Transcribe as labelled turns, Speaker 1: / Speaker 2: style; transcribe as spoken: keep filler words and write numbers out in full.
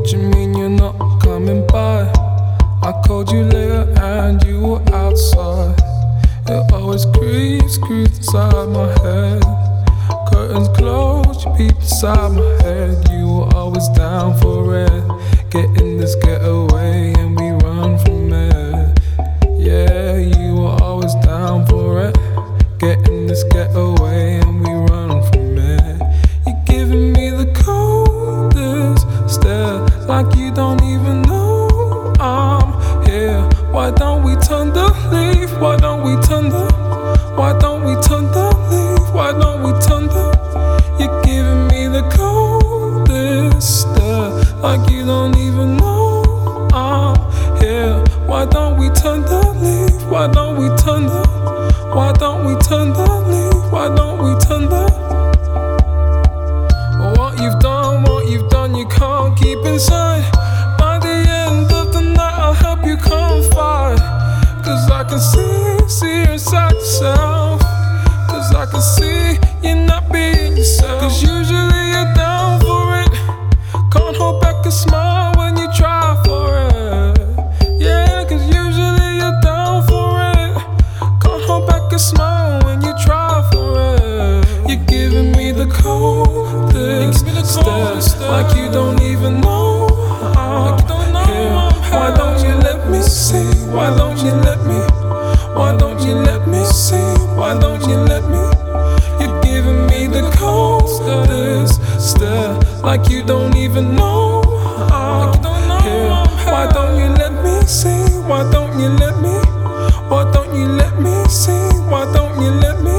Speaker 1: What you mean you're not coming by? I called you later and you were outside. It always creeps, creeps inside my head. Curtains closed, you peep inside my head. You were always down for it. Get in this getaway and we run from it. Yeah, you were always down for it. Get in this getaway and we run from it. You're giving me the coldest stare, like you don't even know I'm here. Why don't we turn the leaf? Why don't we turn the? Why don't we turn the leaf? Why don't we turn the? You're giving me the coldest stare, like you don't even know I'm here. Why don't we turn the leaf? Why don't we turn the? Why don't we turn the leaf? Why don't we turn the? What you've done, what you've done, you can't keep inside. By the end of the night, I'll help you confide. Cause I can see, see inside yourself. Cause I can see you're not being yourself. Cause usually you're down for it. Can't hold back a smile when you try for it. Yeah, cause usually you're down for it. Can't hold back a smile when you try for it. You're giving me the coldest stare, like you don't even know I'm here. Why don't you let me see? Why don't you let me? Why don't you let me see? Why don't you let me? You're giving me the coldest stare, like you don't even know I'm here. Why don't you let me see? Why don't you let me? Why don't you let me see? Why don't you let me?